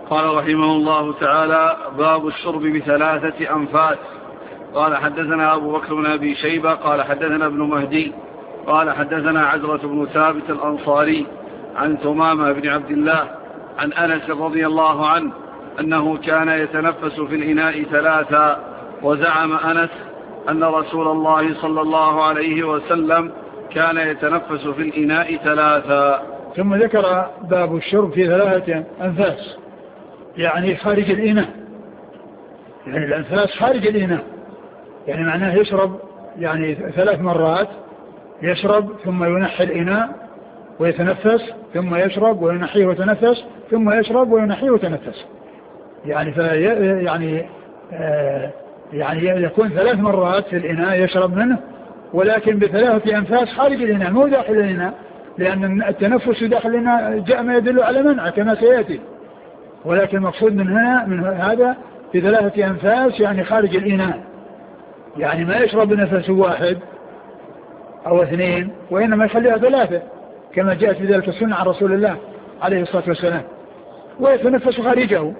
قال رحمه الله تعالى: باب الشرب بثلاثة أنفاس. قال حدثنا أبو بكر بن أبي شيبة قال حدثنا ابن مهدي قال حدثنا عزرة بن ثابت الأنصاري عن ثمامة بن عبد الله عن أنس رضي الله عنه أنه كان يتنفس في الإناء ثلاثا. وزعم أنس أن رسول الله صلى الله عليه وسلم كان يتنفس في الإناء ثلاثا. ثم ذكر باب الشرب في ثلاثة أنفاس، يعني خارج الإناء، يعني الأنفاس خارج الإناء، يعني معناه يشرب يعني 3 مرات، يشرب ثم ينحي الإناء ويتنفس، ثم يشرب وينحيه ويتنفس، ثم يشرب وينحيه ويتنفس، يعني يعني يكون 3 مرات في الإناء يشرب منه، ولكن ب3 أنفاس خارج الإناء مو داخل الإناء، لأن التنفس داخل الإناء جاء ما يدل على منع كما سيأتي، ولكن المقصود من هذا ب3 أنفاس يعني خارج الإناء، يعني ما يشرب بنفس واحد أو 2، وإنما يخليها 3 كما جاءت في ذلك السنة عن رسول الله عليه الصلاة والسلام، ويتنفس خارجه،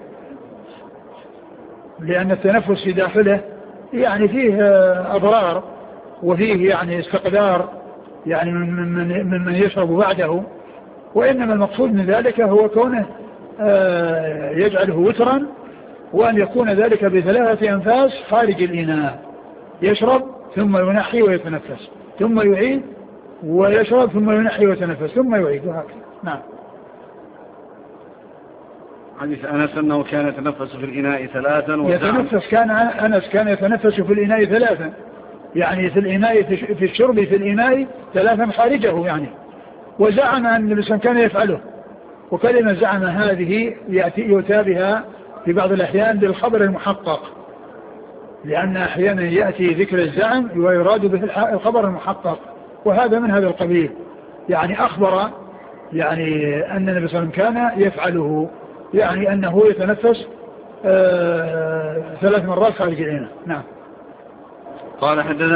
لأن التنفس في داخله يعني فيه أضرار وفيه يعني استقدار يعني من يشرب بعده، وإنما المقصود من ذلك هو كونه يجعله وترا، وأن يكون ذلك ب3 أنفاس خارج الإناء، يشرب ثم ينحي ويتنفس، ثم يعيد ويشرب ثم ينحي ويتنفس، ثم يعيد، وهكذا. نعم. حديث أنس أنه كان يتنفس في الإناء 3. أنس كان يتنفس في الإناء 3، يعني في الإناء في الشرب في الإناء 3 خارجه يعني. وزعم أن الإنسان كان يفعله، وكلمة زعم هذه يؤتى بها في بعض الأحيان بالخبر المحقق، لأن أحيانا يأتي ذكر الزعم ويراد به الخبر المحقق، وهذا من هذا القبيل، يعني أخبر يعني أن النبي صلى الله عليه وسلم كان يفعله، يعني أنه يتنفس 3 مرات خارج الإناء. نعم. قال حدثنا